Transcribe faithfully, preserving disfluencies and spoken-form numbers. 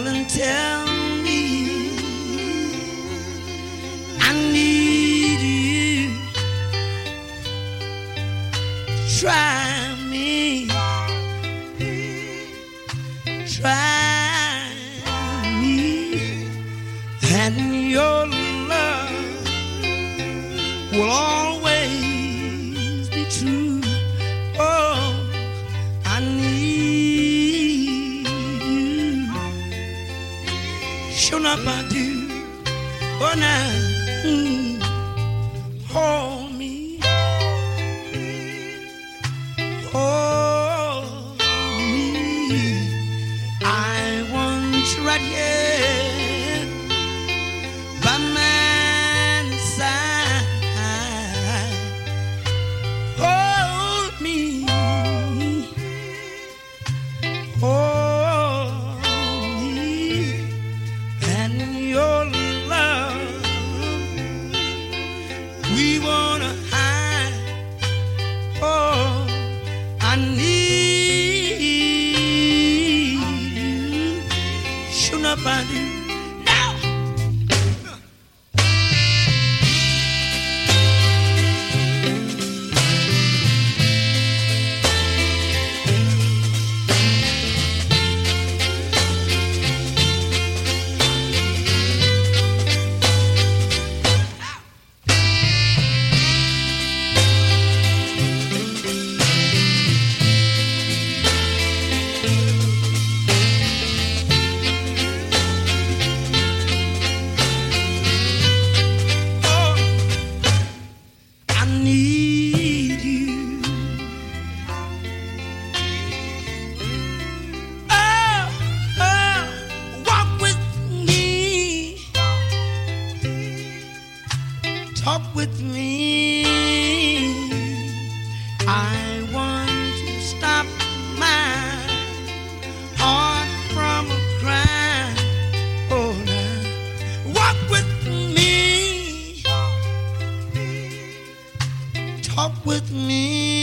Darling, tell me I need you. Try me, try me, and your love will always be true. Oh, I need you. Sure enough, I do. Oh, now, mm, hold me, hold me. I want you right here by my side. Hold me, hold me, and your love we wanna hide. Oh, I need you. Sure enough, I do. Now. Oh, I need you. Oh, oh, walk with me, talk with me. I want to stop my heart from a cry. Oh, now walk with me, talk with me.